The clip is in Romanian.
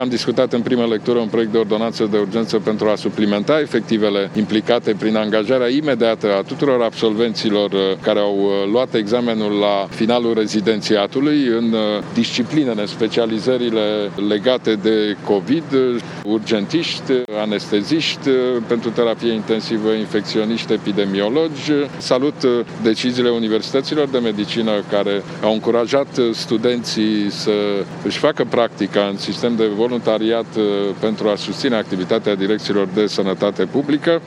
Am discutat în primă lectură un proiect de ordonanță de urgență pentru a suplimenta efectivele implicate prin angajarea imediată a tuturor absolvenților care au luat examenul la finalul rezidențiatului în disciplinele, specializările legate de COVID, urgentiști, anesteziști pentru terapie intensivă, infecționiști, epidemiologi. Salut deciziile universităților de medicină care au încurajat studenții să își facă practica în sistem de voluntariat pentru a susține activitatea direcțiilor de sănătate publică.